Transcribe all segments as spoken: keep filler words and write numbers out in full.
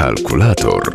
Kalkulator.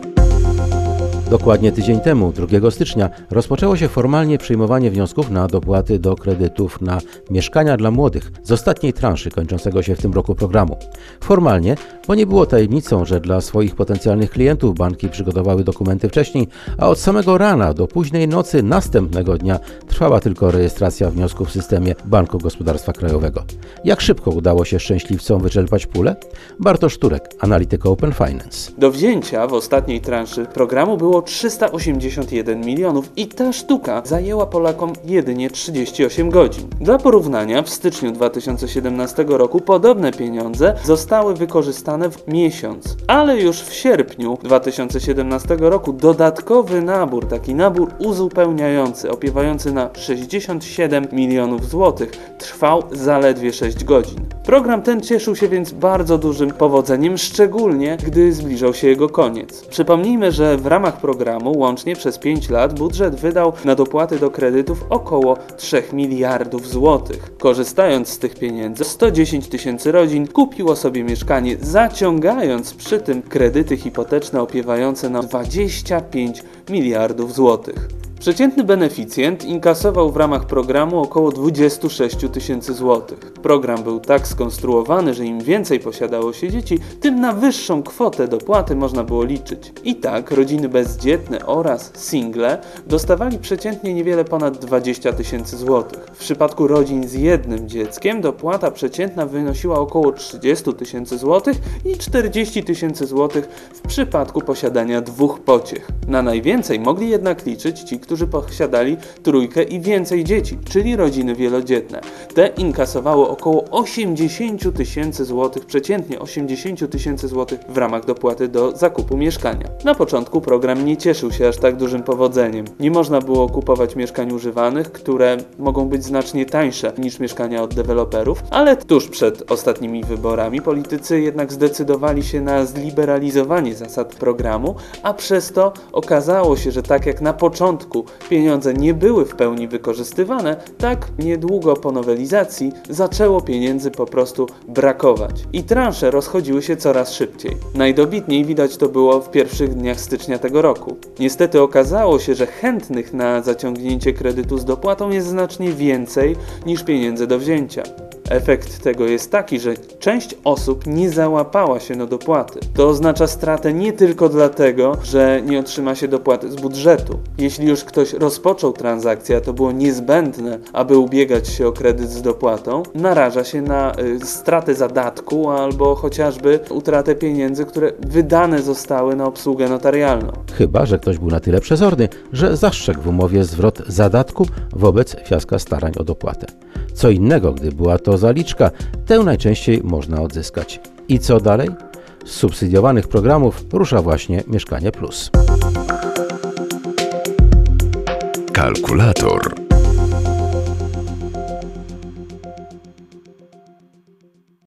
Dokładnie tydzień temu, drugiego stycznia, rozpoczęło się formalnie przyjmowanie wniosków na dopłaty do kredytów na mieszkania dla młodych z ostatniej transzy kończącego się w tym roku programu. Formalnie, bo nie było tajemnicą, że dla swoich potencjalnych klientów banki przygotowały dokumenty wcześniej, a od samego rana do późnej nocy następnego dnia trwała tylko rejestracja wniosków w systemie Banku Gospodarstwa Krajowego. Jak szybko udało się szczęśliwcom wyczerpać pulę? Bartosz Turek, analityk Open Finance. Do wzięcia w ostatniej transzy programu było trzysta osiemdziesiąt jeden milionów i ta sztuka zajęła Polakom jedynie trzydzieści osiem godzin. Dla porównania w styczniu dwa tysiące siedemnastego roku podobne pieniądze zostały wykorzystane w miesiąc, ale już w sierpniu dwa tysiące siedemnastego roku dodatkowy nabór, taki nabór uzupełniający, opiewający na sześćdziesiąt siedem milionów złotych, trwał zaledwie sześć godzin. Program ten cieszył się więc bardzo dużym powodzeniem, szczególnie gdy zbliżał się jego koniec. Przypomnijmy, że w ramach programu łącznie przez pięć lat budżet wydał na dopłaty do kredytów około trzy miliardów złotych. Korzystając z tych pieniędzy, sto dziesięć tysięcy rodzin kupiło sobie mieszkanie, zaciągając przy tym kredyty hipoteczne opiewające na dwadzieścia pięć miliardów złotych. Przeciętny beneficjent inkasował w ramach programu około dwadzieścia sześć tysięcy złotych. Program był tak skonstruowany, że im więcej posiadało się dzieci, tym na wyższą kwotę dopłaty można było liczyć. I tak rodziny bezdzietne oraz single dostawali przeciętnie niewiele ponad dwadzieścia tysięcy złotych. W przypadku rodzin z jednym dzieckiem dopłata przeciętna wynosiła około trzydzieści tysięcy złotych i czterdzieści tysięcy złotych w przypadku posiadania dwóch pociech. Na najwięcej mogli jednak liczyć ci, którzy posiadali trójkę i więcej dzieci, czyli rodziny wielodzietne. Te inkasowały około osiemdziesiąt tysięcy złotych, przeciętnie osiemdziesiąt tysięcy złotych w ramach dopłaty do zakupu mieszkania. Na początku program nie cieszył się aż tak dużym powodzeniem. Nie można było kupować mieszkań używanych, które mogą być znacznie tańsze niż mieszkania od deweloperów, ale tuż przed ostatnimi wyborami politycy jednak zdecydowali się na zliberalizowanie zasad programu, a przez to okazało się, że tak jak na początku pieniądze nie były w pełni wykorzystywane, tak niedługo po nowelizacji zaczęło pieniędzy po prostu brakować. I transze rozchodziły się coraz szybciej. Najdobitniej widać to było w pierwszych dniach stycznia tego roku. Niestety okazało się, że chętnych na zaciągnięcie kredytu z dopłatą jest znacznie więcej niż pieniędzy do wzięcia. Efekt tego jest taki, że część osób nie załapała się na dopłaty. To oznacza stratę nie tylko dlatego, że nie otrzyma się dopłaty z budżetu. Jeśli już ktoś rozpoczął transakcję, a to było niezbędne, aby ubiegać się o kredyt z dopłatą, naraża się na y, stratę zadatku albo chociażby utratę pieniędzy, które wydane zostały na obsługę notarialną. Chyba że ktoś był na tyle przezorny, że zastrzegł w umowie zwrot zadatku wobec fiaska starań o dopłatę. Co innego, gdy była to zaliczka, tę najczęściej można odzyskać. I co dalej? Z subsydiowanych programów rusza właśnie Mieszkanie Plus. Kalkulator.